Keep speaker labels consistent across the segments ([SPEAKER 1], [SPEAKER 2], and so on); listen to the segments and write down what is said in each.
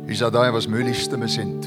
[SPEAKER 1] Isa taevas, me ülistame sind.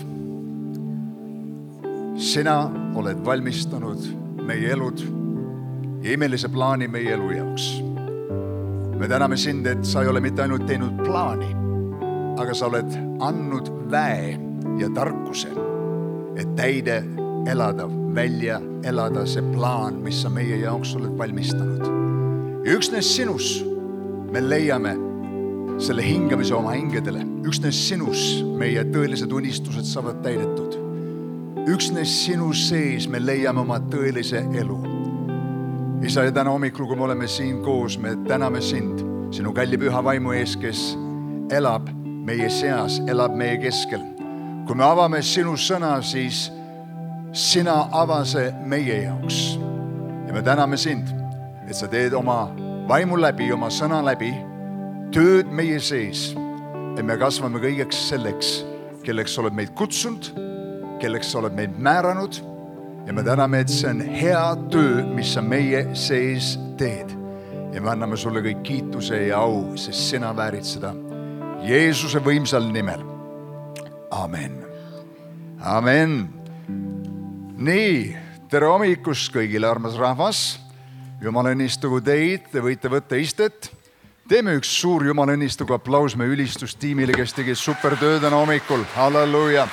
[SPEAKER 1] Sina oled valmistanud meie elud ja imelise plaani meie elu jaoks. Me täname sind, et sa ei ole mitte ainult teinud plaani, aga sa oled andnud väe ja tarkuse, et täide elada, välja elada see plaan, mis sa meie jaoks oled valmistanud. Ja üksnes sinus me leiame selle hingamise oma hingedele. Üksnes sinus meie tõelised unistused saavad täidetud. Üksnes sinu sees me leiame oma tõelise elu. Isa, ja täna hommikul, kui me oleme siin koos, me täname sind, sinu kalli püha vaimu ees, kes elab meie seas, elab meie keskel. Kui me avame sinu sõna, siis sina avase meie jaoks. Ja me täname sind, et sa teed oma vaimu läbi, oma sõna läbi, tööd meie sees, et me kasvame kõigeks selleks, kelleks sa oled meid kutsunud, kelleks sa oled meid määranud, ja me täname, et see on hea töö, mis sa meie sees teed. Ja me anname sulle kõik kiituse ja au, sest sina väärid seda Jeesuse võimsal nimel. Amen. Amen. Nii, tere hommikust kõigile, armas rahvas. Jumal õnnistugu teid, te võite võtta istet. Teeme üks suur Jumal õnnistugu aplaus meie ülistustiimile, kes tegi supertöö täna hommikul. Halleluja.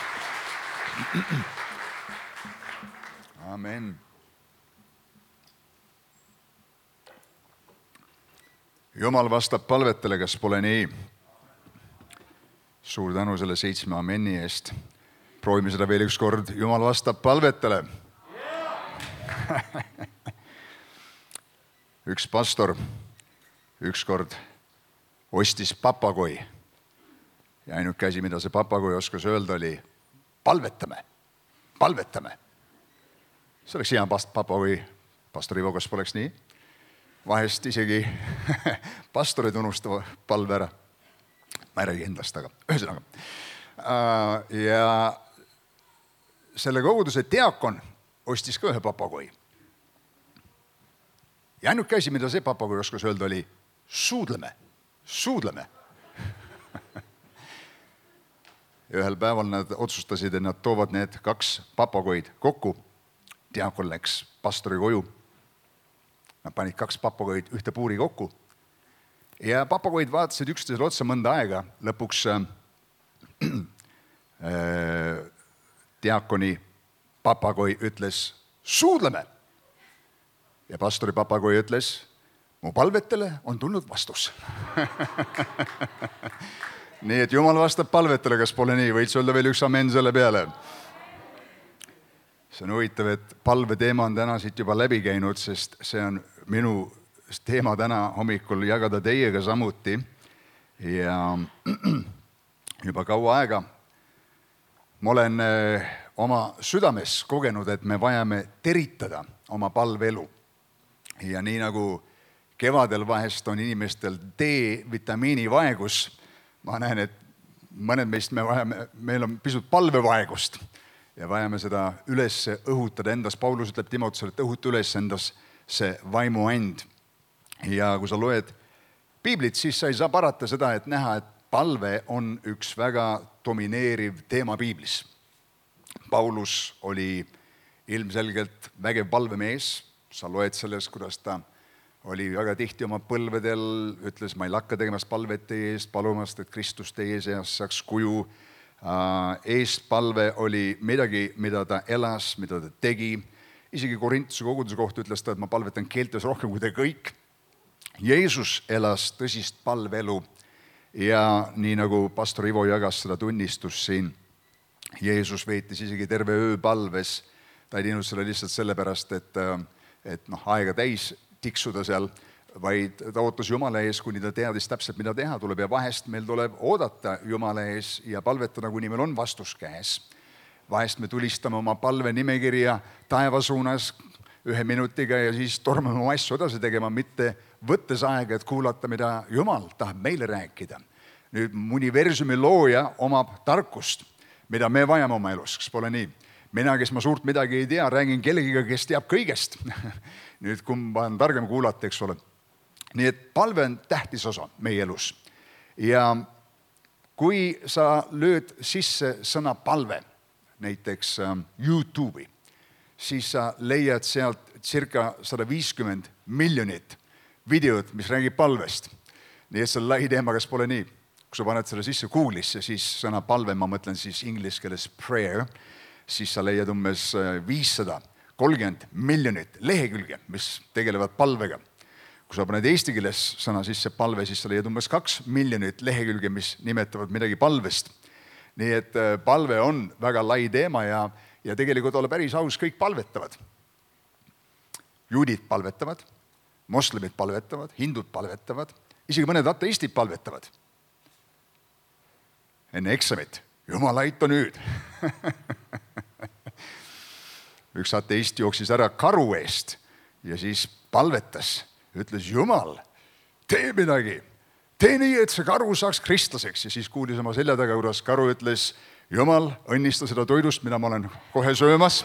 [SPEAKER 1] Amen. Jumal vastab palvetele, kas pole nii? Suur tänu selle 7 amenni eest. Proovime seda veel üks kord. Jumal vastab palvetele. Üks pastor ükskord ostis papagoi. Ja ainuke asi, mida see papagoi oskas öelda, oli palvetame, palvetame. See oleks hea papagoi. Pastor Ivo, kas poleks nii? Vahest isegi pastorid unustava palve ära. Ma ei räägi endast, aga ühesõnaga. Ja selle koguduse diakon ostis ka ühe papagoi. Ja ainuke asi, mida see papagoi oskas öelda, oli suudleme, suudleme. Ja ühel päeval nad otsustasid, et nad toovad need 2 papagoid kokku. Diakon läks pastori koju. Nad panid 2 papagoid ühte puuri kokku. Ja papagoid vaatasid üksteisele otsa mõnda aega. Lõpuks diakoni papagoi ütles, suudleme. Ja pastori papagoi ütles, mu palvetele on tulnud vastus. Nii et Jumal vastab palvetele, kas pole nii? Võid öelda veel üks amen selle peale. See on huvitav, et palve teema on täna siit juba läbi käinud, sest see on minu teema täna hommikul jagada teiega samuti. Ja juba kaua aega ma olen oma südames kogenud, et me vajame teritada oma palveelu. Ja nii nagu kevadel vahest on inimestel D-vitamiini vaegus, ma näen, et mõned meist meil on pisut palvevaegust ja vajame seda üles õhutada endas. Paulus ütleb Timoteusele, et õhuta üles endas see vaimuand. Ja kui sa loed piiblit, siis sa ei saa parata seda, et näha, et palve on üks väga domineeriv teema piiblis. Paulus oli ilmselgelt vägev palvemees. Sa loed sellest, kuidas ta oli väga tihti oma põlvedel, ütles, ma ei lakka tegemast palvet teie eest, palumast, et Kristus teie seas saaks kuju. Eestpalve oli midagi, mida ta elas, mida ta tegi. Isegi Korintuse koguduse kohta ütles ta, et ma palvetan keeltes rohkem kui te kõik. Jeesus elas tõsist palveelu ja nii nagu pastor Ivo jagas seda tunnistust siin, Jeesus veetis isegi terve öö palves. Ta ei teinud selle lihtsalt sellepärast, et aega täis tiksuda seal, vaid ta ootas Jumala ees, kuni ta teadis täpselt, mida teha tuleb. Ja vahest meil tuleb oodata Jumala ees ja palvetada, kuni meil on vastus käes. Vahest me tulistame oma palve nimekirja taeva suunas 1 minutiga ja siis tormame oma asju edasi tegema, mitte võttes aega, et kuulata, mida Jumal tahab meile rääkida. Nüüd universumi looja omab tarkust, mida me vajame oma elus, kas pole nii? Mina, kes ma suurt midagi ei tea, räägin kellegiga, kes teab kõigest. Nüüd kumba on targem kuulata, eks ole. Nii et palve on tähtis osa meie elus. Ja kui sa lööd sisse sõna palve, näiteks YouTube'i, siis sa leiad sealt circa 150 miljonit videot, mis räägib palvest. Nii et see on lai teema, kas pole nii. Kui sa paned selle sisse Google'isse, siis sõna palve, ma mõtlen siis inglise keeles prayer, siis sa leiad umbes 530 miljonit lehekülge, mis tegelevad palvega. Kui sa paned eesti keeles sõna sisse palve, siis sa leiad umbes 2 miljonit lehekülge, mis nimetavad midagi palvest. Nii et palve on väga lai teema ja tegelikult olla päris aus, kõik palvetavad. Juudid palvetavad, moslemid palvetavad, hindud palvetavad, isegi mõned ateistid palvetavad. Enne eksamit, Jumal aita nüüd. Üks ateist jooksis ära karu eest ja siis palvetas, ütles Jumal, tee midagi, tee nii, et see karu saaks kristlaseks. Ja siis kuulis oma selja taga, kuidas karu ütles, Jumal, õnnista seda toidust, mida ma olen kohe söömas.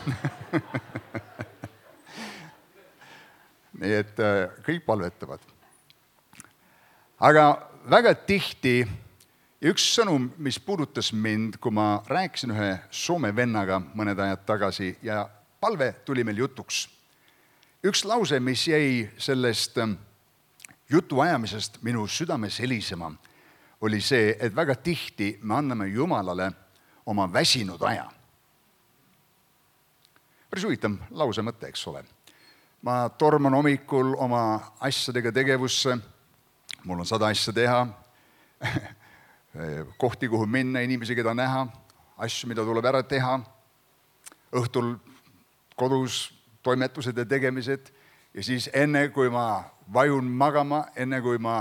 [SPEAKER 1] Nii et kõik palvetavad. Aga väga tihti üks sõnum, mis puudutas mind, kui ma rääkisin ühe Soome vennaga mõned ajad tagasi ja palve tuli meil jutuks. Üks lause, mis jäi sellest jutu ajamisest minu südames helisema, oli see, et väga tihti me anname Jumalale oma väsinud aja. Päris huvitav lause mõte, eks ole. Ma torman hommikul oma asjadega tegevusse, mul on 100 asja teha, kohti, kuhu minna, inimesi, keda näha, asju, mida tuleb ära teha, õhtul kodus toimetused ja tegemised ja siis enne, kui ma vajun magama, enne kui ma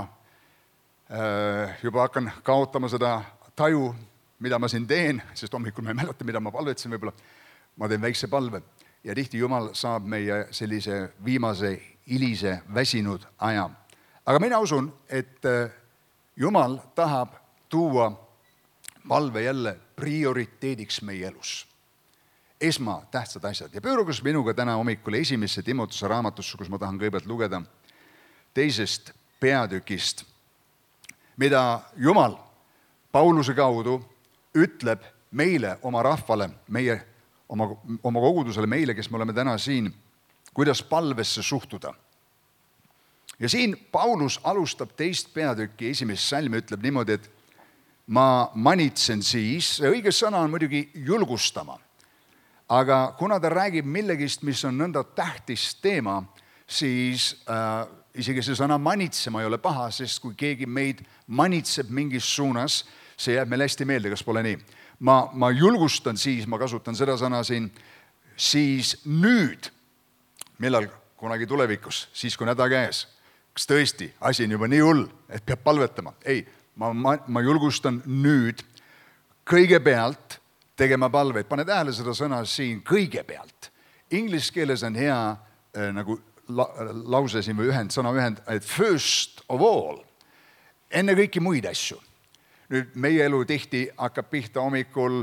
[SPEAKER 1] juba hakkan kaotama seda taju, mida ma siin teen, sest hommikul ma ei mäleta, mida ma palvetsin võib-olla, ma teen väikse palve ja tihti Jumal saab meie sellise viimase hilise väsinud aja. Aga mina usun, et Jumal tahab tuua palve jälle prioriteediks meie elus. Esmatähtsad asjad. Ja pöörugus minuga täna hommikul esimesse Timotuse raamatusse, kus ma tahan kõigepealt lugeda 2. peatükist, mida Jumal Pauluse kaudu ütleb meile, oma rahvale, oma kogudusele, meile, kes me oleme täna siin, kuidas palvesse suhtuda. Ja siin Paulus alustab 2. peatükki, 1. salmi ütleb niimoodi, et ma manitsen siis, õige sõna on muidugi julgustama, aga kuna ta räägib millegist, mis on nõnda tähtis teema, siis isegi see sõna manitsema ei ole paha, sest kui keegi meid manitseb mingis suunas, see jääb meile hästi meelde, kas pole nii. Ma julgustan siis, ma kasutan seda sõna siin, siis nüüd, millal kunagi tulevikus, siis kui näda käes, kas tõesti asi on juba nii hull, et peab palvetama? Ei. Ma julgustan nüüd kõigepealt tegema palveid. Pane tähele seda sõna siin kõigepealt. Inglise keeles on hea nagu lause siin või sõna ühend, et first of all, enne kõiki muid asju. Nüüd meie elu tihti hakkab pihta hommikul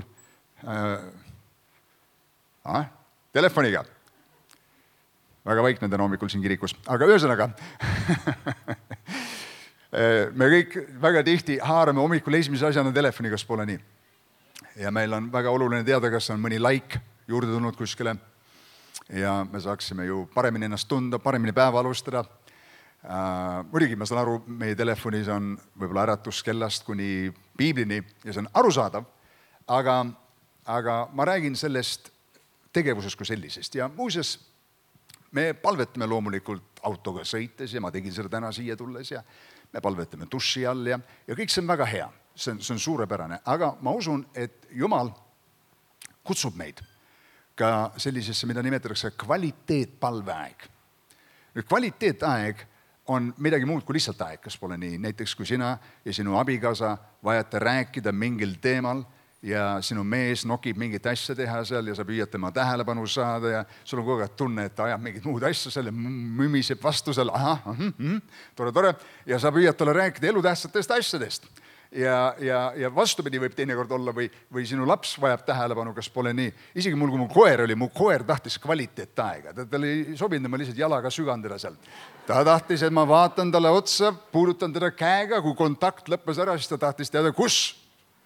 [SPEAKER 1] telefoniga. Väga vaikne täna hommikul siin kirikus, aga ühesõnaga me kõik väga tihti haarame hommikul esimese asjana telefoni, kas pole nii. Ja meil on väga oluline teada, kas on mõni like juurde tulnud kuskile ja me saaksime ju paremini ennast tunda, paremini päeva alustada. Muidugi ma saan aru, meie telefonis on võib-olla äratuskellast kuni piiblini ja see on arusaadav, aga ma räägin sellest tegevusest kui sellisest. Ja muuseas, me palvetame loomulikult autoga sõites ja ma tegin seda täna siia tulles ja me palvetame duši all ja kõik see on väga hea, see on suurepärane, aga ma usun, et Jumal kutsub meid ka sellisesse, mida nimetatakse kvaliteetpalveaeg. Nüüd kvaliteetaeg on midagi muud kui lihtsalt aeg, kas pole nii. Näiteks kui sina ja sinu abikaasa vajate rääkida mingil teemal ja sinu mees nokib mingit asja teha seal ja sa püüad tema tähelepanu saada ja sul on kogu aeg tunne, et ta ajab mingit muud asja seal ja mümiseb vastu seal, tore, ja sa püüad talle rääkida elutähtsatest asjadest. Ja vastupidi võib teinekord olla või sinu laps vajab tähelepanu, kas pole nii. Isegi mul, kui mu koer tahtis kvaliteetaega, ta ei sobinud, ma lihtsalt jalaga sügan teda seal. Ta tahtis, et ma vaatan talle otsa, puudutan teda käega, kui kontakt lõppes ära, siis ta tahtis teada, kus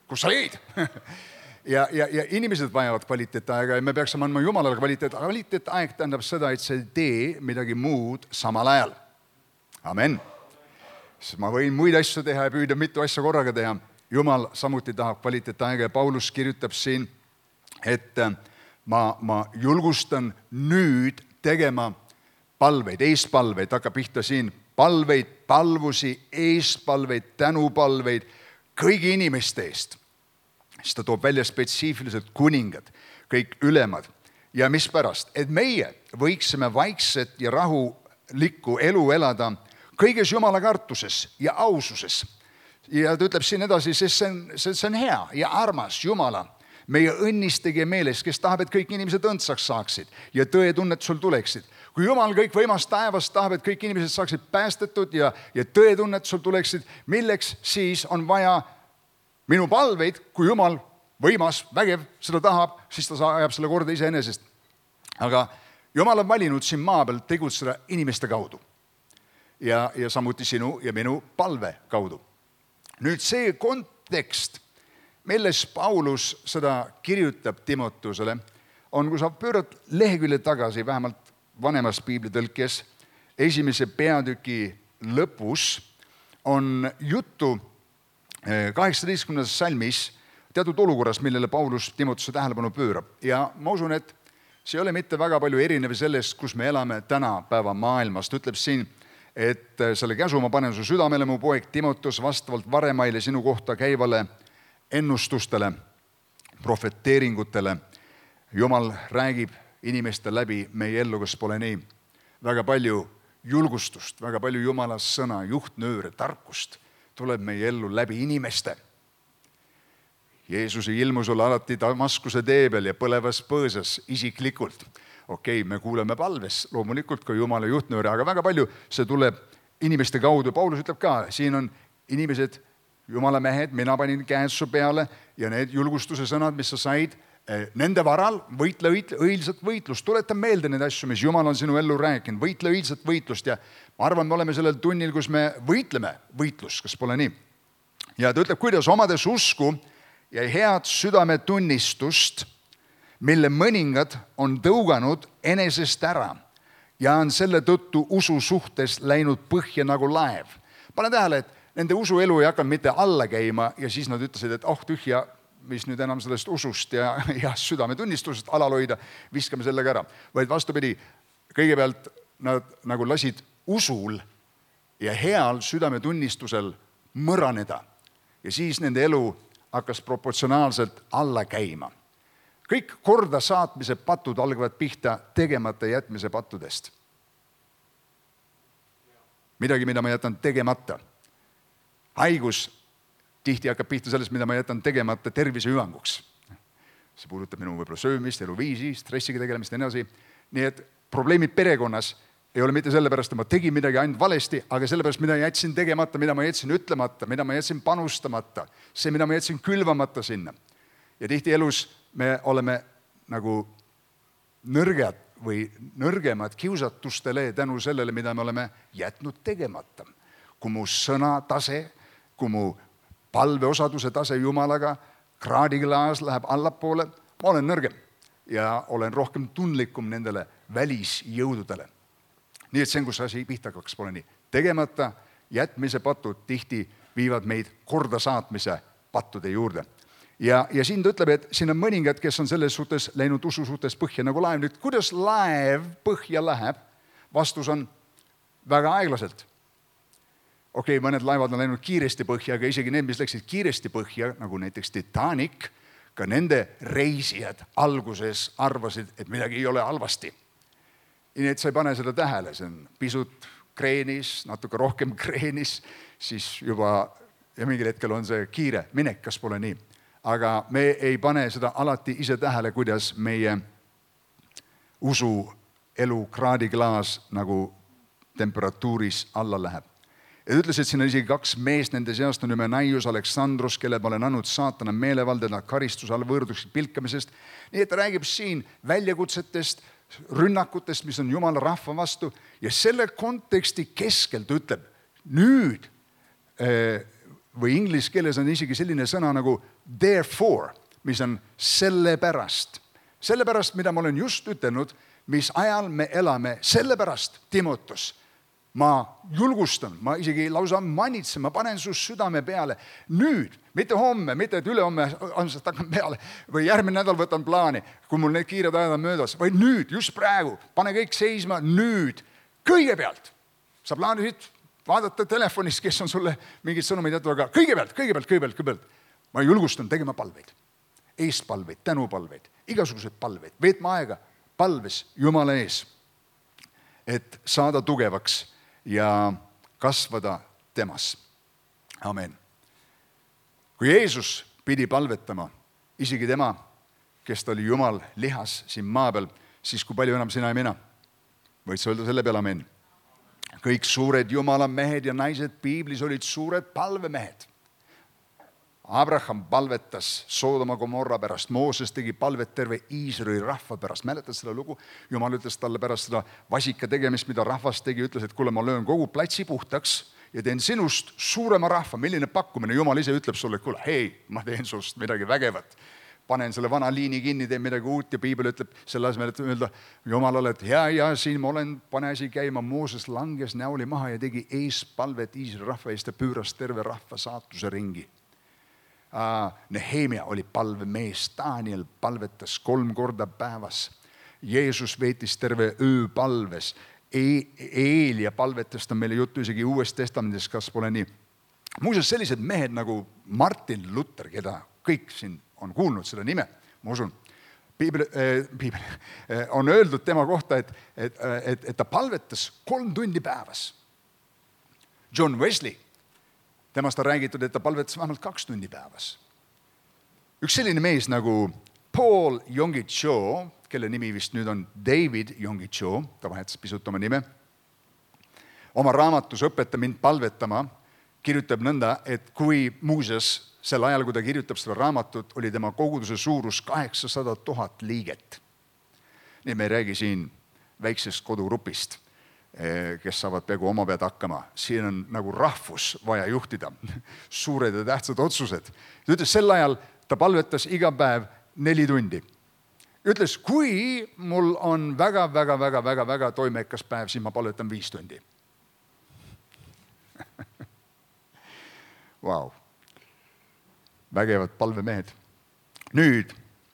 [SPEAKER 1] kus sa jäid? ja inimesed vajavad kvaliteetaega ja me peaksime andma Jumalale kvaliteetaeg tähendab seda, et sa ei tee midagi muud samal ajal. Amen. Sest ma võin muid asju teha ja püüda mitu asja korraga teha. Jumal samuti tahab kvaliteetaega ja Paulus kirjutab siin, et ma julgustan nüüd tegema palveid, eespalveid, hakkab pihta siin palveid, palvusi, eespalveid, tänupalveid kõigi inimeste eest. Siis ta toob välja spetsiifiliselt kuningad, kõik ülemad. Ja mispärast? Et meie võiksime vaikset ja rahulikku elu elada kõiges Jumala kartuses ja aususes. Ja ta ütleb siin edasi, sest see on hea ja armas Jumala, meie õnnistegi meeles, kes tahab, et kõik inimesed õndsaks saaksid ja tõetunnet sul tuleksid. Kui Jumal kõik võimas taevas tahab, et kõik inimesed saaksid päästetud ja tõetunnet sul tuleksid, milleks siis on vaja minu palveid, kui Jumal võimas, vägev, seda tahab, siis ta ajab selle korda iseenesest. Aga Jumal on valinud siin maa peal tegutseda inimeste kaudu ja samuti sinu ja minu palve kaudu. Nüüd see kontekst, milles Paulus seda kirjutab Timoteusele, on, kui sa pöörad lehekülje tagasi, vähemalt vanemas piiblitõlkes, 1. peatüki lõpus on juttu 18. salmis teatud olukorras, millele Paulus Timoteuse tähelepanu pöörab. Ja ma usun, et see ei ole mitte väga palju erinev sellest, kus me elame tänapäeva maailmast. Ütleb siin, et selle käsu ma panen su südamele, mu poeg Timoteus, vastavalt varemaile sinu kohta käivale ennustustele, profeteeringutele. Jumal räägib inimeste läbi meie ellu, kas pole nii. Väga palju julgustust, väga palju Jumala sõna, juhtnööre, tarkust tuleb meie ellu läbi inimeste. Jeesus ei ilmu sulle alati Damaskuse tee peal ja põlevas põõsas isiklikult. Okei, me kuuleme palves, loomulikult ka Jumala juhtnööre, aga väga palju see tuleb inimeste kaudu. Paulus ütleb ka, siin on inimesed, Jumala mehed, mina panin käed su peale ja need julgustuse sõnad, mis sa said, nende varal võitle õilsat võitlust. Tuleta meelde need asju, mis Jumal on sinu ellu rääkinud. Võitle õilsat võitlust ja ma arvan, me oleme sellel tunnil, kus me võitleme võitlust, kas pole nii? Ja ta ütleb, kuidas omades usku ja head südametunnistust, mille mõningad on tõuganud enesest ära ja on selle tõttu usu suhtes läinud põhja nagu laev. Pane tähele, et nende usuelu ei hakanud mitte alla käima ja siis nad ütlesid, et tühja, mis nüüd enam sellest usust ja südametunnistusest alal hoida, viskame sellega ära. Vaid vastupidi, kõigepealt nad nagu lasid usul ja heal südametunnistusel mõraneda ja siis nende elu hakkas proportsionaalselt alla käima. Kõik korda saatmise patud algavad pihta tegemata jätmise pattudest. Midagi, mida ma jätan tegemata. Haigus tihti hakkab pihta sellest, mida ma jätan tegemata tervise hüvanguks. See puudutab minu võib-olla söömist, eluviisi, stressiga tegelemist ja nii edasi. Nii et probleemid perekonnas ei ole mitte sellepärast, et ma tegin midagi ainult valesti, aga sellepärast, mida jätsin tegemata, mida ma jätsin ütlemata, mida ma jätsin panustamata, see, mida ma jätsin külvamata sinna. Ja tihti elus me oleme nagu nõrged või nõrgemad kiusatustele tänu sellele, mida me oleme jätnud tegemata. Kui mu sõnatase, kui mu palveosaduse tase Jumalaga, kraadiklaas läheb allapoole, ma olen nõrgem ja olen rohkem tundlikum nendele välisjõududele. Nii et see on, kus asi pihta hakkaks, pole nii. Tegemata jätmise patud tihti viivad meid korda saatmise pattude juurde. Ja siin ta ütleb, et siin on mõningad, kes on selles suhtes läinud usu suhtes põhja nagu laev. Nüüd, kuidas laev põhja läheb? Vastus on väga aeglaselt. Okei, mõned laevad on läinud kiiresti põhja, aga isegi need, mis läksid kiiresti põhja, nagu näiteks Titanic, ka nende reisijad alguses arvasid, et midagi ei ole halvasti. Nii et sa ei pane seda tähele, see on pisut kreenis, natuke rohkem kreenis, siis juba ja mingil hetkel on see kiire minek, kas pole nii. Aga me ei pane seda alati ise tähele, kuidas meie usu elu kraadiklaas nagu temperatuuris alla läheb. Ja ütles, et siin on isegi 2 meest, nende seast on Hymenaios Aleksandros, kelle ma olen andnud saatana meelevaldena karistuse all võõrduseks pilkamisest. Nii et ta räägib siin väljakutsetest, rünnakutest, mis on Jumala rahva vastu ja selle konteksti keskelt ütleb, nüüd või inglise keeles on isegi selline sõna nagu therefore, mis on sellepärast. Sellepärast, mida ma olen just ütelnud, mis ajal me elame, sellepärast, Timotos, ma julgustan, ma isegi lausa manitsen, ma panen su südame peale. Nüüd, mitte homme, mitte et ülehomme hakkan peale või järgmine nädal võtan plaani, kui mul need kiired ajad on möödas, vaid nüüd, just praegu, pane kõik seisma nüüd. Kõigepealt, sa plaanisid vaadata telefonist, kes on sulle mingid sõnumid jätnud, aga kõigepealt. Ma julgustan tegema palveid, eestpalveid, tänupalveid, igasuguseid palveid, veetma aega palves Jumala ees, et saada tugevaks ja kasvada temas. Amen. Kui Jeesus pidi palvetama, isegi tema, kes ta oli Jumal lihas siin maa peal, siis kui palju enam sina ja mina? Võid sa öelda selle peale amen. Kõik suured Jumala mehed ja naised piiblis olid suured palvemehed. Abraham palvetas Soodoma Gomorra pärast, Mooses tegi palvet terve Iisraeli rahva pärast. Mäletad seda lugu? Jumal ütles talle pärast seda vasika tegemist, mida rahvas tegi, ütles, et kuule, ma löön kogu platsi puhtaks ja teen sinust suurema rahva. Milline pakkumine? Jumal ise ütleb sulle, kuule, hei, ma teen sinust midagi vägevat. Panen selle vana liini kinni, teen midagi uut ja piibel ütleb selle asemel, et öelda, Jumal oled hea ja siin ma olen, pane asi käima. Mooses langes näuli maha ja tegi eespalvet Iisraeli rahva eest ja püüras terve rahva saatuse ringi. Nehemia oli palvemees, Daniel palvetas 3 korda päevas. Jeesus veetis terve öö palves. Eelia palvetest on meile juttu isegi Uues Testamendis, kas pole nii. Muuseas, sellised mehed nagu Martin Luther, keda kõik siin on kuulnud selle nime, ma usun. Piibel on öeldud tema kohta, et ta palvetas 3 tundi päevas. John Wesley, temast on räägitud, et ta palvetas vähemalt 2 tundi päevas. Üks selline mees nagu Paul Yonggi-Cho, kelle nimi vist nüüd on David Yonggi-Cho, ta vahetas pisut oma nime, oma raamatus Õpeta mind palvetama kirjutab nõnda, et kui muuseas sel ajal, kui ta kirjutab seda raamatut, oli tema koguduse suurus 800 000 liiget. Nii me ei räägi siin väiksest kodugrupist, kes saavad peaaegu oma pead hakkama. Siin on nagu rahvus vaja juhtida, suured ja tähtsad otsused. Ta ütles, sel ajal ta palvetas iga päev 4 tundi. Ütles, kui mul on väga toimekas päev, siis ma palvetan 5 tundi. Vau. Vägevad palvemehed. Nüüd,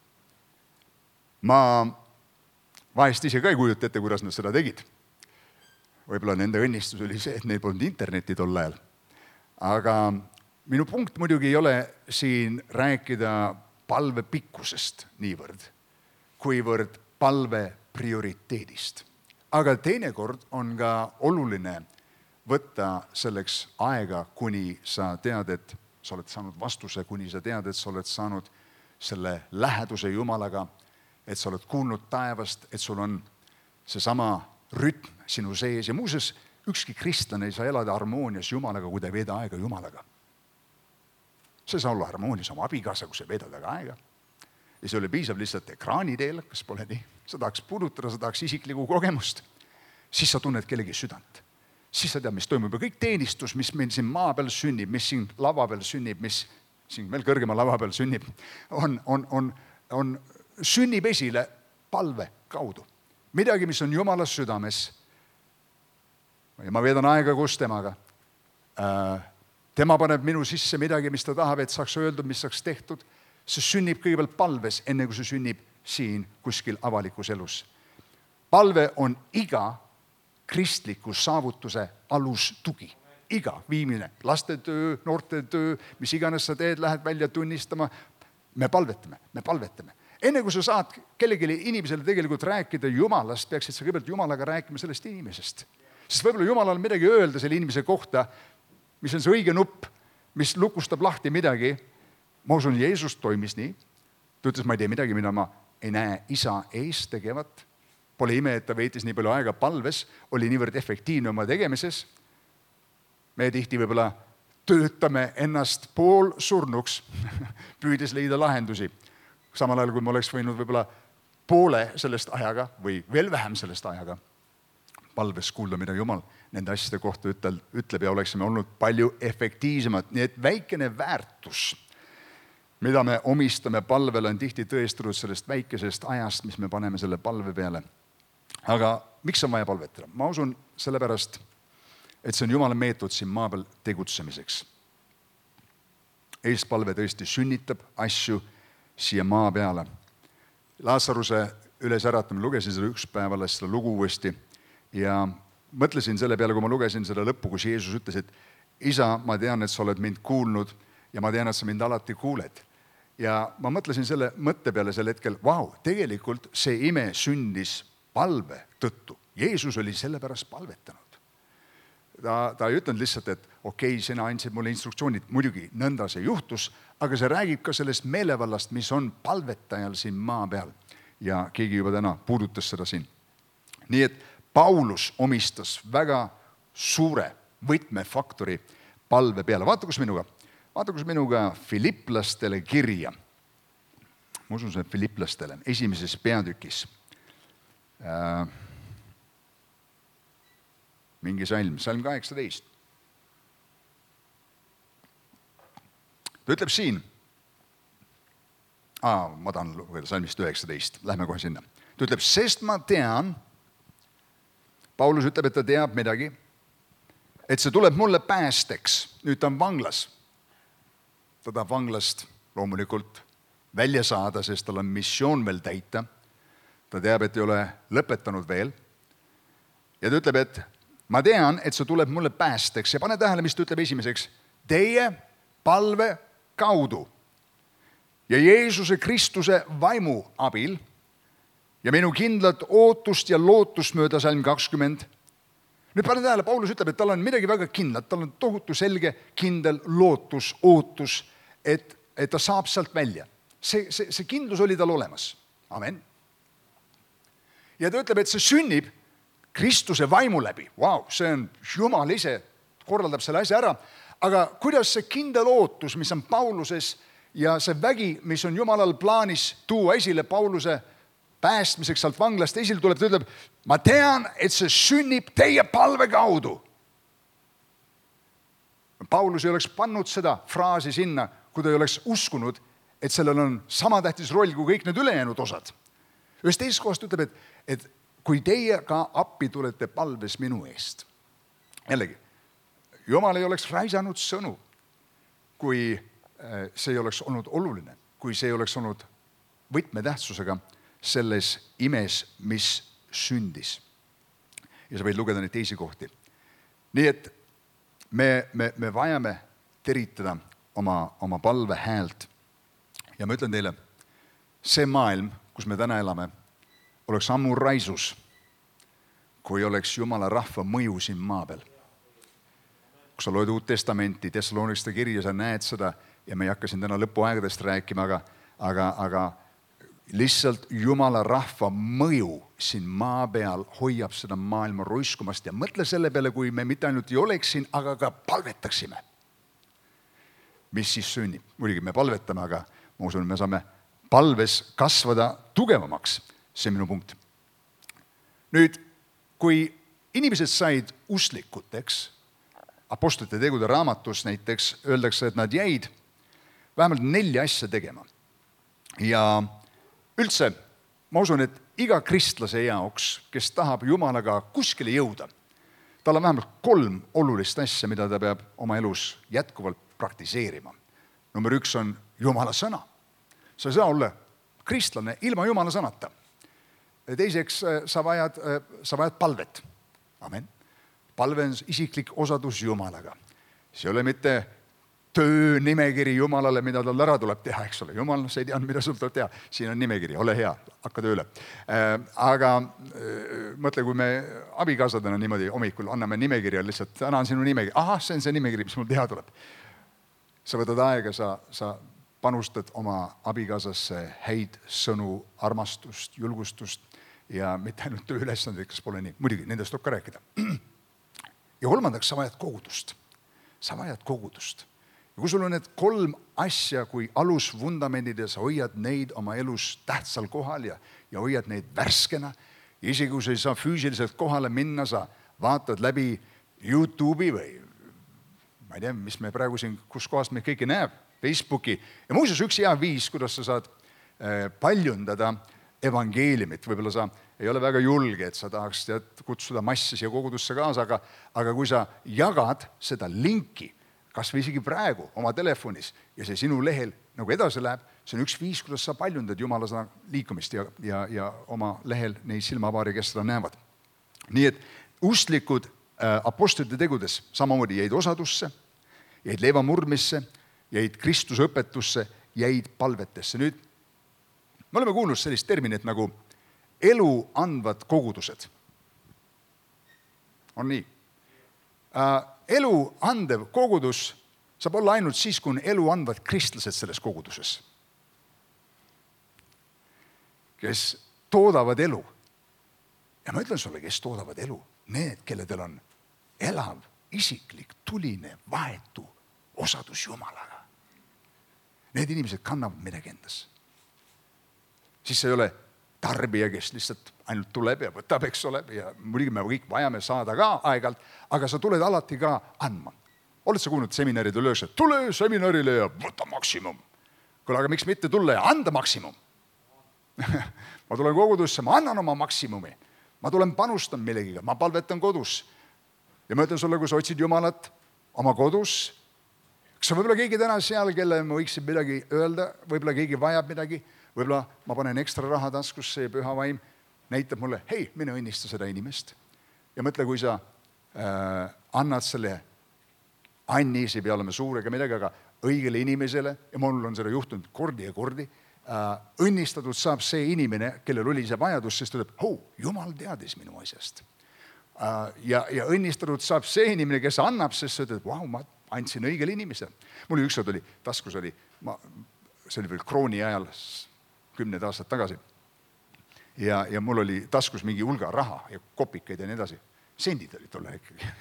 [SPEAKER 1] ma vahest ise ka ei kujuta ette, kuidas nad seda tegid. Võib-olla nende õnnistus oli see, et neil polnud internetti tol ajal. Aga minu punkt muidugi ei ole siin rääkida palve pikkusest niivõrd, kuivõrd palve prioriteedist. Aga teinekord on ka oluline võtta selleks aega, kuni sa tead, et sa oled saanud vastuse, kuni sa tead, et sa oled saanud selle läheduse Jumalaga, et sa oled kuulnud taevast, et sul on seesama rütm sinu sees. Ja muuseas, ükski kristlane ei saa elada harmoonias Jumalaga, kui ta ei veeda aega Jumalaga. See saa olla harmoonias oma abikaasa, kui sa veedad aga aega. Ja see oli piisav lihtsalt ekraani teel, kas pole nii? Sa tahaks puudutada, sa tahaks isiklikku kogemust. Siis sa tunned kellegi südant. Siis sa tead, mis toimub. Ja kõik teenistus, mis meil siin maa peal sünnib, mis siin lava peal sünnib, mis siin veel kõrgema lava peal sünnib, on sünnib esile palve kaudu. Midagi, mis on Jumala südames. Ja ma veedan aega koos temaga. Tema paneb minu sisse midagi, mis ta tahab, et saaks öeldud, mis saaks tehtud. See sünnib kõigepealt palves, enne kui see sünnib siin kuskil avalikus elus. Palve on iga kristliku saavutuse alustugi. Iga viimine, lastetöö, noortetöö, mis iganes sa teed, lähed välja tunnistama. Me palvetame. Enne kui sa saad kellegi inimesele tegelikult rääkida Jumalast, peaksid sa kõigepealt Jumalaga rääkima sellest inimesest. Sest võib-olla Jumalal on midagi öelda selle inimese kohta, mis on see õige nupp, mis lukustab lahti midagi. Ma usun, Jeesus toimis nii. Ta ütles, ma ei tee midagi, mida ma ei näe isa ees tegevat. Pole ime, et ta veetis nii palju aega palves, oli niivõrd efektiivne oma tegemises. Me tihti võib-olla töötame ennast pool surnuks, püüdes leida lahendusi. Samal ajal, kui ma oleks võinud võib-olla poole sellest ajaga või veel vähem sellest ajaga palves kuulda, mida Jumal nende asjade kohta ütleb ja oleksime olnud palju efektiivsemad. Nii et väikene väärtus, mida me omistame palvele, on tihti tõestunud sellest väikesest ajast, mis me paneme selle palve peale. Aga miks on vaja palvetada? Ma usun sellepärast, et see on Jumala meetod siin maa peal tegutsemiseks. Eestpalve tõesti sünnitab asju siia maa peale. Laasaruse ülesäratamine, lugesin seda üks päev alles seda lugu uuesti ja mõtlesin selle peale, kui ma lugesin seda lõppu, kus Jeesus ütles, et isa, ma tean, et sa oled mind kuulnud ja ma tean, et sa mind alati kuuled. Ja ma mõtlesin selle mõtte peale sel hetkel, tegelikult see ime sündis palve tõttu. Jeesus oli selle pärast palvetanud. Ta ei ütelnud lihtsalt, et okei, sina andsid mulle instruktsioonid, muidugi nõnda see juhtus, aga see räägib ka sellest meelevallast, mis on palvetajal siin maa peal. Ja keegi juba täna puudutas seda siin. Nii et Paulus omistas väga suure võtmefaktori palve peale. Vaata, kus minuga Filipplastele kirja. Ma usun see Filipplastele, esimeses peatükis. Mingi salm 18. Ta ütleb siin, ma tahan lugeda salmist 19, lähme kohe sinna. Ta ütleb, sest ma tean, Paulus ütleb, et ta teab midagi, et see tuleb mulle päästeks. Nüüd ta on vanglas. Ta tahab vanglast loomulikult välja saada, sest tal on missioon veel täita. Ta teab, et ei ole lõpetanud veel. Ja ta ütleb, et ma tean, et see tuleb mulle päästeks. Ja pane tähele, mis ta ütleb esimeseks. Teie palve kaudu ja Jeesuse Kristuse vaimu abil ja minu kindlat ootust ja lootust mööda salm 20. Nüüd pane tähele, Paulus ütleb, et tal on midagi väga kindlat, tal on tohutu selge, kindel lootus, ootus, et ta saab sealt välja. See kindlus oli tal olemas. Amen. Ja ta ütleb, et see sünnib Kristuse vaimu läbi. See on Jumal ise, korraldab selle asja ära. Aga kuidas see kindel ootus, mis on Pauluses ja see vägi, mis on Jumalal plaanis tuua esile Pauluse päästmiseks sealt vanglast esile tuleb, ta ütleb, ma tean, et see sünnib teie palve kaudu. Paulus ei oleks pannud seda fraasi sinna, kui ta ei oleks uskunud, et sellel on sama tähtis roll kui kõik need ülejäänud osad. Ühes teisest kohast ütleb, et kui teie ka appi tulete palves minu eest. Jällegi, Jumal ei oleks raisanud sõnu, kui see ei oleks olnud oluline, kui see ei oleks olnud võtmetähtsusega selles imes, mis sündis. Ja sa võid lugeda neid teisi kohti. Nii et me vajame teritada oma palve häält. Ja ma ütlen teile, see maailm, kus me täna elame, oleks ammu raisus, kui oleks Jumala rahva mõju siin maa peal. Kui sa loed Uut Testamenti, Thessaloniste kirja, sa näed seda ja me ei hakka siin täna lõpuaegadest rääkima, aga lihtsalt Jumala rahva mõju siin maa peal hoiab seda maailma roiskumast ja mõtle selle peale, kui me mitte ainult ei oleks siin, aga ka palvetaksime. Mis siis sünnib? Muidugi me palvetame, aga ma usun, me saame palves kasvada tugevamaks. See on minu punkt. Nüüd, kui inimesed said usklikuteks, Apostlite tegude raamatus näiteks öeldakse, et nad jäid vähemalt 4 asja tegema. Ja üldse, ma usun, et iga kristlase jaoks, kes tahab Jumalaga kuskile jõuda, tal on vähemalt 3 olulist asja, mida ta peab oma elus jätkuvalt praktiseerima. Number 1 on Jumala sõna. Sa ei saa olla kristlane ilma Jumala sõnata. Teiseks, sa vajad palvet. Amen. Palve on isiklik osadus Jumalaga. See ei ole mitte töönimekiri Jumalale, mida tal ära tuleb teha, eks ole. Jumal, sa ei tea, mida sul tuleb teha. Siin on nimekiri, ole hea, hakka tööle. Aga mõtle, kui me abikaasadena niimoodi hommikul anname nimekirja lihtsalt, täna on sinu nimekiri. See on see nimekiri, mis mul teha tuleb. Sa võtad aega, sa panustad oma abikaasasse häid sõnu, armastust, julgustust ja mitte ainult tööülesandid, kes pole nii. Muidugi, nendest tuleb ka rääkida. Ja 3, sa vajad kogudust. Sa vajad kogudust. Ja kui sul on need 3 asja kui alusvundamendid ja sa hoiad neid oma elus tähtsal kohal ja hoiad neid värskena Isegi kui sa ei saa füüsiliselt kohale minna, sa vaatad läbi YouTube'i või ma ei tea, mis me praegu siin, kus kohast me kõiki näeb, Facebooki. Ja muuseas üks hea viis, kuidas sa saad paljundada evangeeliumit. Võib-olla sa ei ole väga julge, et sa tahaks kutsuda massi siia kogudusse kaasa, aga kui sa jagad seda linki, kas või isegi praegu oma telefonis ja see sinu lehel nagu edasi läheb, see on üks viis, kuidas sa paljundad Jumala sõna liikumist ja oma lehel neid silmapaari, kes seda näevad. Nii et usklikud apostlite tegudes samamoodi jäid osadusse, jäid leivamurdmisse, jäid Kristuse õpetusse, jäid palvetesse. Nüüd me oleme kuulnud sellist terminit nagu elu andvad kogudused. On nii? Elu andev kogudus saab olla ainult siis, kui on elu andvad kristlased selles koguduses, kes toodavad elu. Ja ma ütlen sulle, kes toodavad elu, need, kelledel on elav, isiklik, tuline, vahetu osadus Jumalaga. Need inimesed kannavad midagi endas. Siis see ei ole tarbija, kes lihtsalt ainult tuleb ja võtab, eks ole, ja muidugi me kõik vajame saada ka aegalt, aga sa tuled alati ka andma. Oled sa kuulnud seminaridel öeldakse, et tule seminarile ja võta maksimum. Kuule, aga miks mitte tulla ja anda maksimum? Ma tulen kogudusse, ma annan oma maksimumi. Ma tulen panustan millegiga, ma palvetan kodus. Ja ma ütlen sulle, kui sa otsid Jumalat oma kodus, kas on võib-olla keegi täna seal, kelle ma võiksin midagi öelda, võib-olla keegi vajab midagi, võib-olla ma panen ekstra raha taskusse ja püha vaim näitab mulle, hei, mine õnnista seda inimest. Ja mõtle, kui sa annad selle annis, ei pea olema suur ega midagi, aga õigele inimesele, ja mul on seda juhtunud kordi ja kordi, õnnistatud saab see inimene, kellel oli see vajadus, sest ta ütleb, Jumal teadis minu asjast. Ja õnnistatud saab see inimene, kes annab, sest sa ütled, ma andsin õigele inimesele. Mul üks oli, taskus oli, see oli veel krooni ajal, 10 aastat tagasi. Ja mul oli taskus mingi hulga raha ja kopikaid ja nii edasi. Sendid olid tolle ikkagi.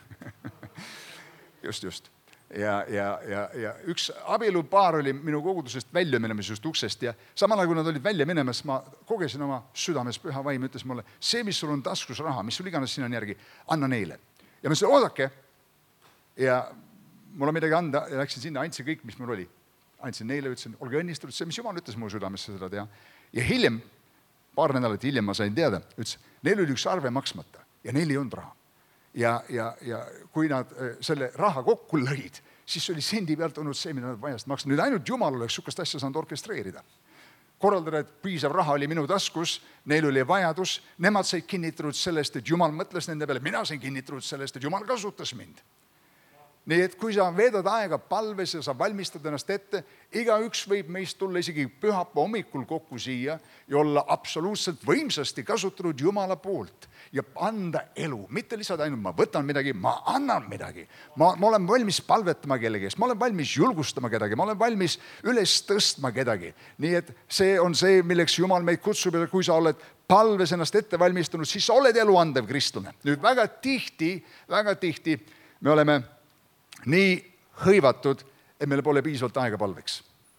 [SPEAKER 1] Just. Ja üks abielupaar oli minu kogudusest välja minemas just uksest ja samal ajal, kui nad olid välja minemas, ma kogesin oma südames püha vaim, ütles mulle, see, mis sul on taskus raha, mis sul iganes siin on järgi, anna neile. Ja ma ütlesin, oodake. Ja mul on midagi anda ja läksin sinna, andsin kõik, mis mul oli. Andsin neile, ütlesin, olge õnnistatud, see, mis Jumal ütles mu südamesse seda teha. Ja hiljem, paar nädalat hiljem ma sain teada, ütles, neil oli üks arve maksmata ja neil ei olnud raha. Ja kui nad selle raha kokku lõid, siis oli sendi pealt olnud see, mida nad vajast maksnud. Nüüd ainult Jumal oleks sukast asja saanud orkestreerida. Korraldada, et piisav raha oli minu taskus, neil oli vajadus, nemad said kinnitatud sellest, et Jumal mõtles nende peale, mina sain kinnitatud sellest, et Jumal kasutas mind. Nii et kui sa veedad aega palves ja sa valmistad ennast ette, igaüks võib meist tulla isegi pühapa hommikul kokku siia ja olla absoluutselt võimsasti kasutatud Jumala poolt ja anda elu. Mitte lihtsalt ainult ma võtan midagi, ma annan midagi. Ma olen valmis palvetama kellegi eest, ma olen valmis julgustama kedagi, ma olen valmis üles tõstma kedagi. Nii et see on see, milleks Jumal meid kutsub ja kui sa oled palves ennast ette valmistanud, siis sa oled eluandev kristlane. Nüüd väga tihti me oleme nii hõivatud, et meil pole piisavalt aega palveks.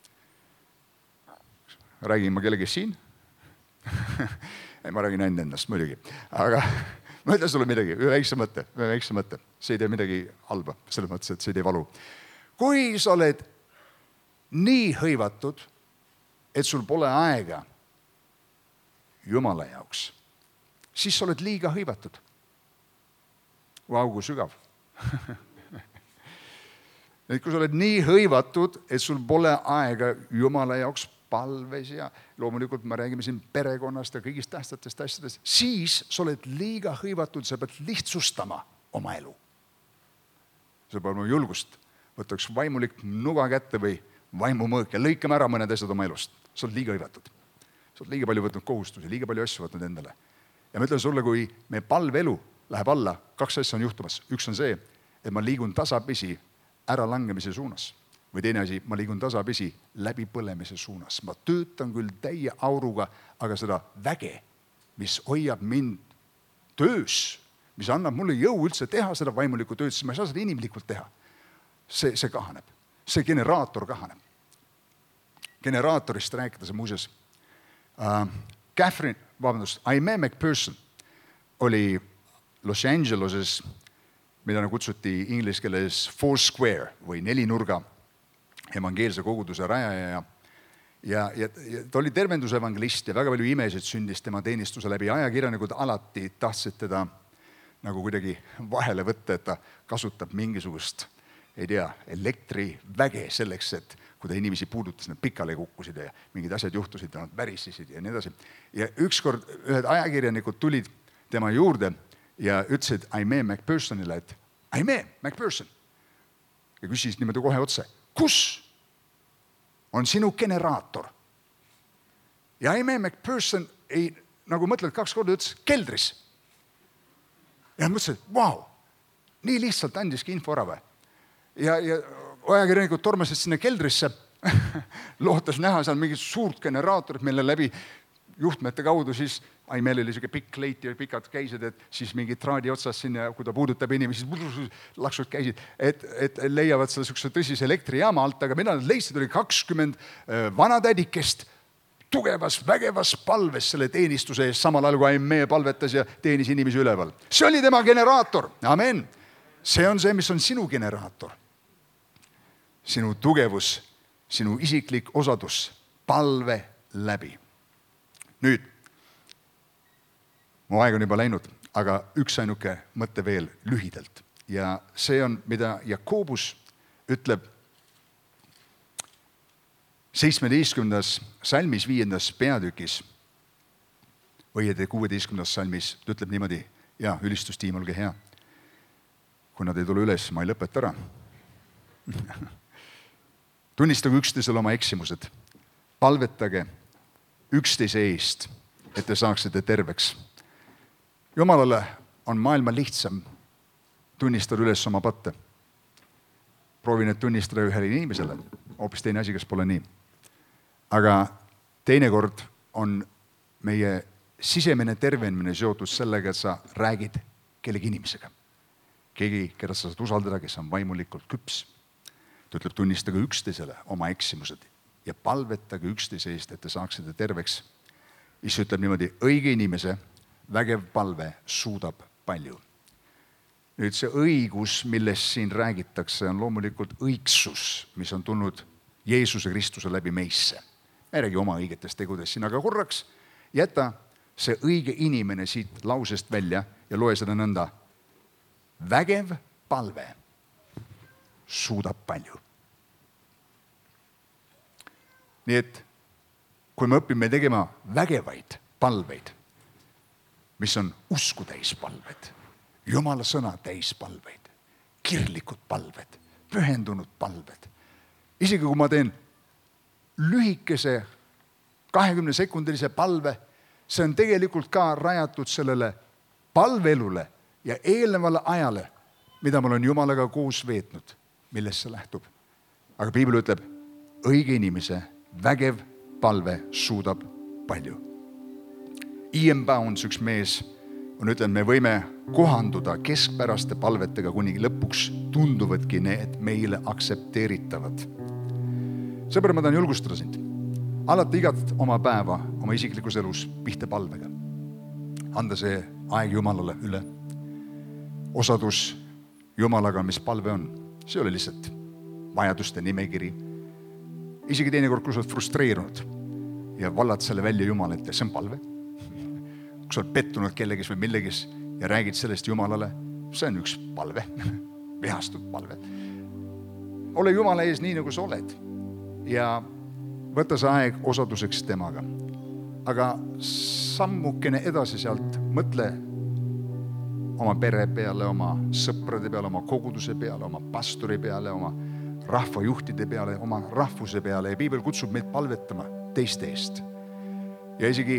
[SPEAKER 1] Räägin ma kellegi siin? Ei, ma räägin ainult endast muidugi. Aga ma ütlen sulle midagi, ühe väikse mõtte. See ei tee midagi halba, selles mõttes, et see ei tee valu. Kui sa oled nii hõivatud, et sul pole aega Jumala jaoks, siis sa oled liiga hõivatud. Vau, kui sügav. Et kui sa oled nii hõivatud, et sul pole aega Jumala jaoks palves ja loomulikult me räägime siin perekonnast ja kõigist tähtsatest asjadest, siis sa oled liiga hõivatud, sa pead lihtsustama oma elu. See peab olema julgust. Võtta üks vaimulik nuga kätte või vaimumõõk ja lõikame ära mõned asjad oma elust. Sa oled liiga hõivatud. Sa oled liiga palju võtnud kohustusi, liiga palju asju võtnud endale. Ja ma ütlen sulle, kui meie palveelu läheb alla, 2 asja on juhtumas. Üks on see, et ma liigun tasapisi ära langemise suunas. Või teine asi, ma liigun tasapisi läbi põlemise suunas. Ma töötan küll täie auruga, aga seda väge, mis hoiab mind töös, mis annab mulle jõu üldse teha seda vaimulikku tööd, siis ma ei saa seda inimlikult teha. See kahaneb. See generaator kahaneb. Generaatorist rääkides muuseas. Aimee McPherson oli Los Angeleses, mida kutsuti inglise keeles Foursquare või nelinurga evangeelse koguduse rajaja ja ta oli tervenduse evangelist ja väga palju imesid sündis tema teenistuse läbi. Ajakirjanikud alati tahtsid teda nagu kuidagi vahele võtta, et ta kasutab mingisugust, ei tea, elektriväge selleks, et kui ta inimesi puudutas, nad pikale kukkusid ja mingid asjad juhtusid ja nad värisesid ja nii edasi. Ja ükskord ühed ajakirjanikud tulid tema juurde ja ütlesid Aimee McPhersonile, et Aimee McPherson, ja küsis niimoodi kohe otse, kus on sinu generaator? Ja Aimee McPherson ei, nagu mõtled 2 korda, ütles keldris. Ja mõtlesin, et vau, nii lihtsalt andiski info ära või. Ja ajakirjanikud tormasid sinna keldrisse, lootas näha seal mingit suurt generaatorit, mille läbi juhtmete kaudu siis, Aimeel oli siuke pikk leit ja pikad käised, et siis mingi traadi otsas sinna, kui ta puudutab inimesi, laksud käisid, et leiavad selle siukse tõsise elektrijaama alt, aga mida nad leidsid, oli 20 vanatädikest tugevas, vägevas palves selle teenistuse eest, samal ajal kui Aimee palvetas ja teenis inimesi üleval. See oli tema generaator. Amen. See on see, mis on sinu generaator. Sinu tugevus, sinu isiklik osadus, palve läbi. Nüüd, mu aeg on juba läinud, aga üksainuke mõte veel lühidalt. Ja see on, mida Jakobus ütleb 17. salmis 5. peatükis või 16. salmis, ta ütleb niimoodi, ja ülistustiim, olge hea. Kui nad ei tule üles, ma ei lõpeta ära. Tunnistage üksteisele oma eksimused. Palvetage üksteise eest, et te saaksite terveks. Jumalale on maailma lihtsam tunnistada üles oma patte. Proovin, et tunnistada ühele inimesele, hoopis teine asi, kes pole nii. Aga teinekord on meie sisemine tervenemine seotud sellega, et sa räägid kellegi inimesega. Keegi, keda sa saad usaldada, kes on vaimulikult küps. Ta ütleb, tunnistage üksteisele oma eksimused ja palvetage üksteise eest, et te saaksite terveks. Issand ütleb niimoodi, õige inimese vägev palve suudab palju. Nüüd see õigus, millest siin räägitakse, on loomulikult õigsus, mis on tulnud Jeesuse Kristuse läbi meisse. Me ei räägi oma õigetest tegudest siin, aga korraks jäta see õige inimene siit lausest välja ja loe seda nõnda. Vägev palve suudab palju. Nii et kui me õpime tegema vägevaid palveid, mis on usku täis palved, Jumala sõna täis palveid, kirlikud palved, pühendunud palved. Isegi kui ma teen lühikese 20-sekundilise palve, see on tegelikult ka rajatud sellele palveelule ja eelnevale ajale, mida ma olen Jumalaga koos veetnud, millest see lähtub. Aga Piibel ütleb, õige inimese vägev palve suudab palju. Ian Bounds, üks mees, on ütlenud, me võime kohanduda keskpäraste palvetega, kuni lõpuks tunduvadki need meile aktsepteeritavad. Sõber, ma tahan julgustada sind. Alati igat oma päeva oma isiklikus elus pihta palvega. Anda see aeg Jumalale üle. Osadus Jumalaga, mis palve on. See oli lihtsalt vajaduste nimekiri. Isegi teinekord, kui sa oled frustreerunud ja vallad selle välja Jumala ette, see on palve. Kui sa oled pettunud kellegis või millegis ja räägid sellest Jumalale, see on üks palve, vihastud palve. Ole Jumala ees nii, nagu sa oled ja võta see aeg osaduseks temaga. Aga sammukene edasi sealt, mõtle oma pere peale, oma sõprade peale, oma koguduse peale, oma pastori peale, oma rahvajuhtide peale, oma rahvuse peale ja Piibel kutsub meid palvetama teiste eest. Ja isegi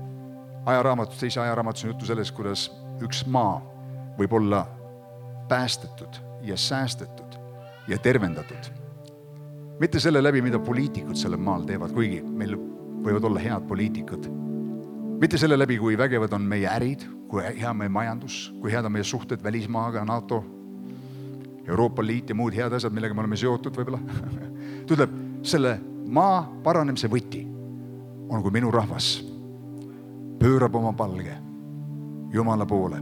[SPEAKER 1] teise ajaraamatus on juttu sellest, kuidas üks maa võib olla päästetud ja säästetud ja tervendatud. Mitte selle läbi, mida poliitikud sellel maal teevad, kuigi meil võivad olla head poliitikud. Mitte selle läbi, kui vägevad on meie ärid, kui hea meie majandus, kui head on meie suhted välismaaga, NATO, Euroopa Liit ja muud head asjad, millega me oleme seotud võib-olla. Ta ütleb, selle maa paranemise võti on, kui minu rahvas pöörab oma palge Jumala poole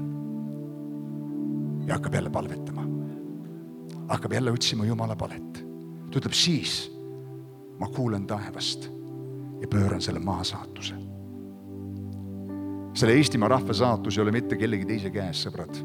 [SPEAKER 1] ja hakkab jälle palvetama. Hakkab jälle otsima Jumala palet. Ta ütleb, siis ma kuulen taevast ja pööran selle maa saatuse. Selle Eestimaa rahva saatus ei ole mitte kellegi teise käes, sõbrad.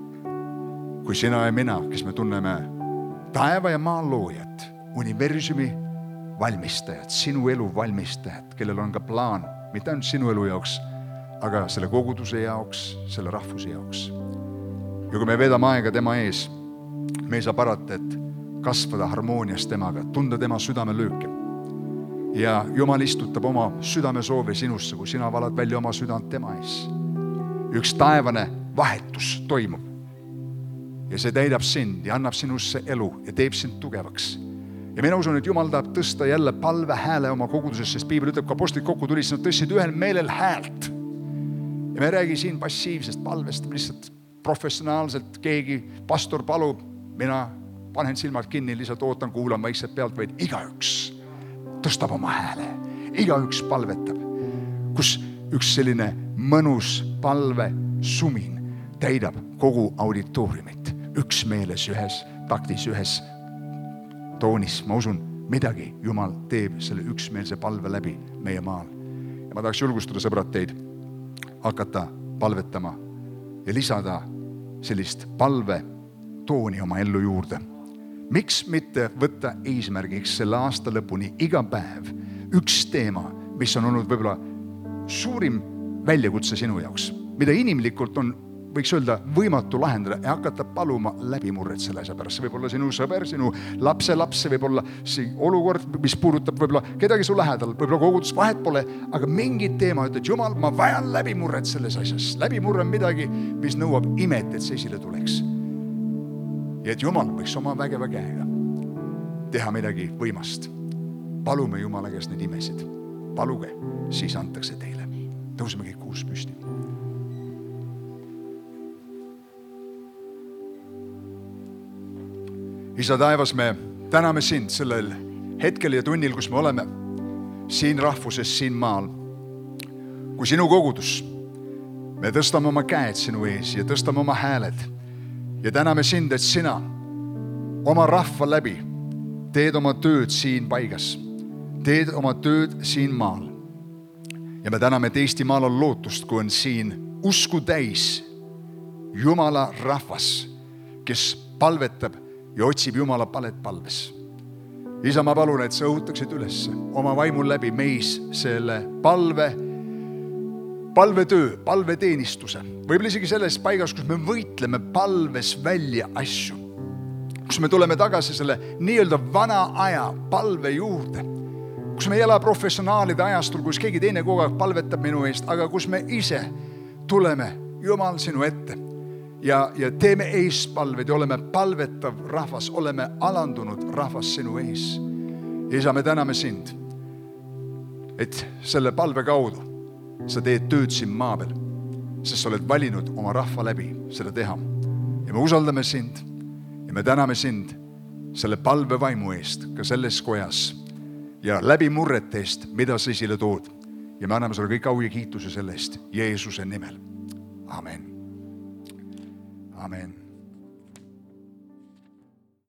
[SPEAKER 1] Kui sina ja mina, kes me tunneme taeva ja maa loojat, universumi valmistajad, sinu elu valmistajad, kellel on ka plaan, mitte ainult sinu elu jaoks, aga selle koguduse jaoks, selle rahvuse jaoks. Ja kui me vedame aega tema ees, me ei saa parata, et kasvada harmoonias temaga, tunda tema südamelööke. Ja Jumal istutab oma südamesoove sinusse, kui sina valad välja oma südant tema ees. Üks taevane vahetus toimub. Ja see täidab sind ja annab sinusse elu ja teeb sind tugevaks. Ja mina usun, et Jumal tahab tõsta jälle palve hääle oma koguduses, sest Piibel ütleb, kui apostlid kokku tulid, nad tõstsid ühel meelel häält. Ja me räägi siin passiivsest palvest, lihtsalt professionaalselt keegi pastor palub, mina panen silmad kinni, lihtsalt ootan, kuulan vaikselt pealt, vaid igaüks tõstab oma hääle. Igaüks palvetab, kus üks selline mõnus palve sumin täidab kogu auditooriumit. Üks meeles, ühes taktis, ühes toonis. Ma usun, midagi Jumal teeb selle üksmeelse palve läbi meie maal. Ja ma tahaks julgustada, sõbrad, teid hakata palvetama ja lisada sellist palve tooni oma ellu juurde. Miks mitte võtta eesmärgiks selle aasta lõpuni iga päev üks teema, mis on olnud võib-olla suurim väljakutse sinu jaoks, mida inimlikult on, võiks öelda, võimatu lahendada ja hakata paluma läbimurret selle asja pärast. See võib olla sinu sõber, sinu lapselaps, see võib olla see olukord, mis puudutab võib-olla kedagi su lähedal, võib-olla kogudus, vahet pole, aga mingi teema ütled, Jumal, ma vajan läbimurret selles asjas. Läbimurre on midagi, mis nõuab imet, et see esile tuleks. Ja et Jumal võiks oma vägeva käega teha midagi võimast. Palume Jumala käest neid imesid. Paluge, siis antakse teile. Tõuseme kõik kuus püsti. Isa taevas, me täname sind sellel hetkel ja tunnil, kus me oleme siin rahvuses, siin maal. Kui sinu kogudus, me tõstame oma käed sinu ees ja tõstame oma hääled ja täname sind, et sina oma rahva läbi teed oma tööd siin paigas, teed oma tööd siin maal. Ja me täname, et Eestimaal on lootust, kui on siin usku täis Jumala rahvas, kes palvetab ja otsib Jumala palet palves. Isa, ma palun, et sa õhutaksid üles oma vaimul läbi meis selle palvetöö, palveteenistuse. Võib-olla isegi selles paigas, kus me võitleme palves välja asju. Kus me tuleme tagasi selle nii-öelda vana aja palve juurde. Kus me ei ela professionaalide ajastul, kus keegi teine kogu aeg palvetab minu eest, aga kus me ise tuleme, Jumal, sinu ette. Ja teeme eespalved ja oleme palvetav rahvas, oleme alandunud rahvas sinu ees. Isa, me täname sind, et selle palve kaudu sa teed tööd siin maa peal, sest sa oled valinud oma rahva läbi seda teha. Ja me usaldame sind ja me täname sind selle palve vaimu eest ka selles kojas ja läbi murrete eest, mida sa esile tood. Ja me anname sulle kõik au ja kiituse selle eest Jeesuse nimel. Amen. Amen.